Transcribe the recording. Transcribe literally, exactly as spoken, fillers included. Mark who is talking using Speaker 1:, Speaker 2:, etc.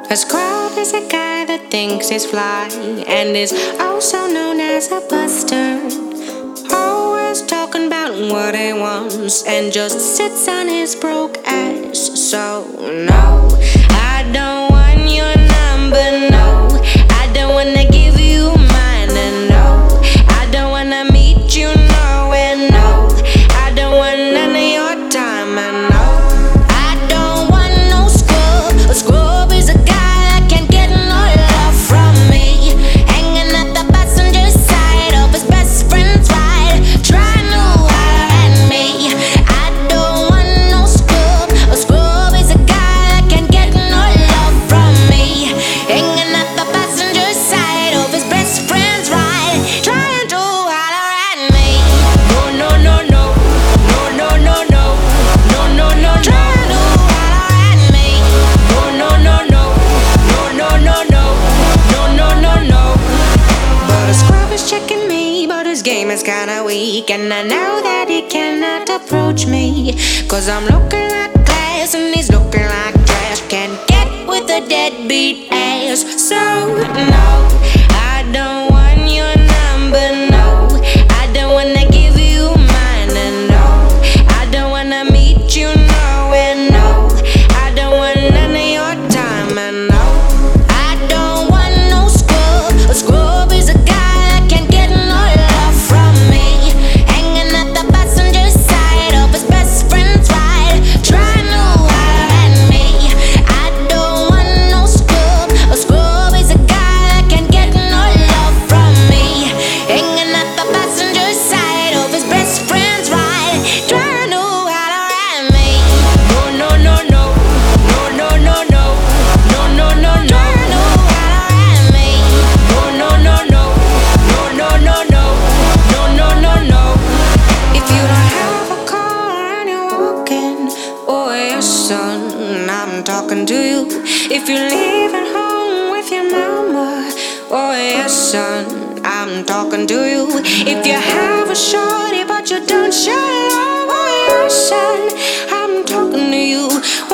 Speaker 1: A scrub is a guy that thinks he's fly and is also known as a buster. Always talking about what he wants and just sits on his broke ass. So, no, I don't want your number, no. I don't wanna give you mine, and no, I don't wanna meet you nowhere, no. I don't want none of your time, and no, I don't want no scrub. A scrub is a guy that can't get no love from me, hanging at the passenger side of his best friend's ride, trying to holler at me. I don't want no scrub. A scrub is a guy that can't get no love from me, hanging at the passenger side of his best friend's ride, trying to holler at me. No, no, no, no, no, no, no, no, no, no, no, trying to holler at me. No, no, no, no, no, no, no, no, no, no, no, no. But a scrub is checking me, but his game is kinda weak, and I know that he cannot approach me, cause I'm looking like glass and he's looking like trash. Can't get with a deadbeat ass. So no, I don't want your number, no. I don't wanna give you mine, and no, I don't wanna meet you nowhere, no. I don't want none of your time, and no, I don't want no scrub. A scrub is a guy that can't get no love from me, hanging at the passenger side of his best friend's ride, trying to holler at me. I don't want no scrub. A scrub is a guy that can't get no love from me, hanging at the passenger side of his best friend's ride, trying to holler at me. No, no, no, no, no, no, no, no, no, no, no, no, trying to holler at me. No, no, no, no, no, no, no, no, no, no, no, no. If you don't have a car and you're walking, oh yes, son, I'm talking to you. If you're leaving home with your mama, oh yes, son, I'm talking to you. If you have a shorty but you don't show it off, oh yes, son, I'm talking to you.